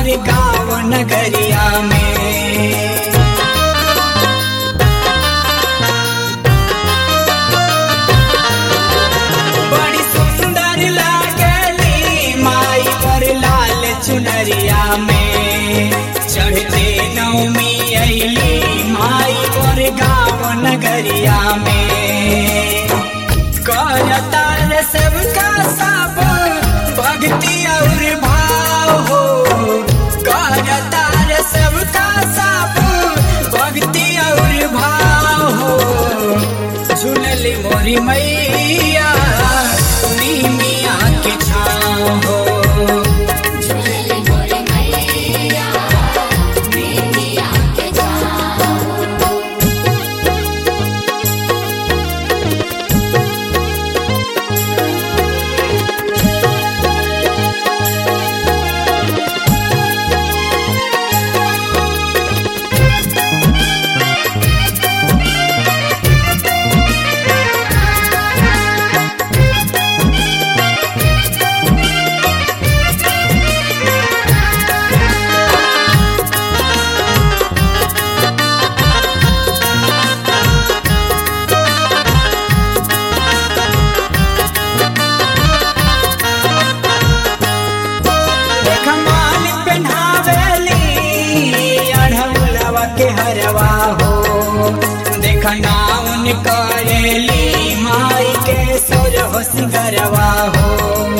मोर गाँव नगरिया में। बड़ी सुंदर लागली माई मोर लाल चुनरिया में। चढ़ते नवमी अइली माई मोर गाँव नगरिया में। करता रे सबका सब भक्ति और भाव हो। करता रे सबका सब भक्ति और भाव हो। झूलली मोरी मैया नीमिया के छाँव हो। के हरवा हो देखा नाउन करेली माई के सोर हो सिंगरवा हो।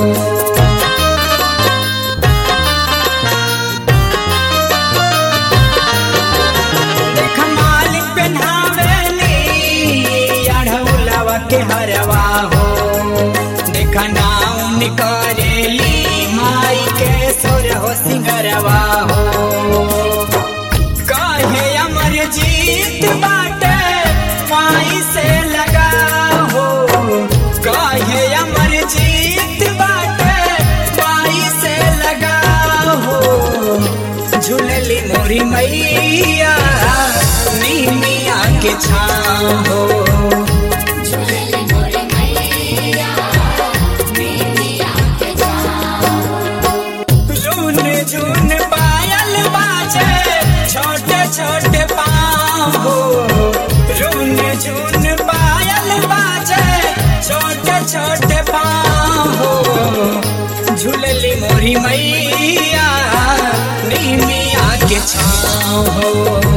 देखा मालिक पहनावेली अढ़ौलवा के हरवा हो। देखा नाउन करेली माई के सोर हो सिंगरवा हो। जीत बाटे माई से लगा हो। कहे अमर जीत बाटे माई से लगा हो। झूलली मोरी मैया नीमिया के छाँव हो। झून झून पायल बाजे छोटे छोटे हो। झून झून पायल बाजे छोटे छोटे पाँव हो। झूलली मोरी मैया नीमिया के छाँव हो।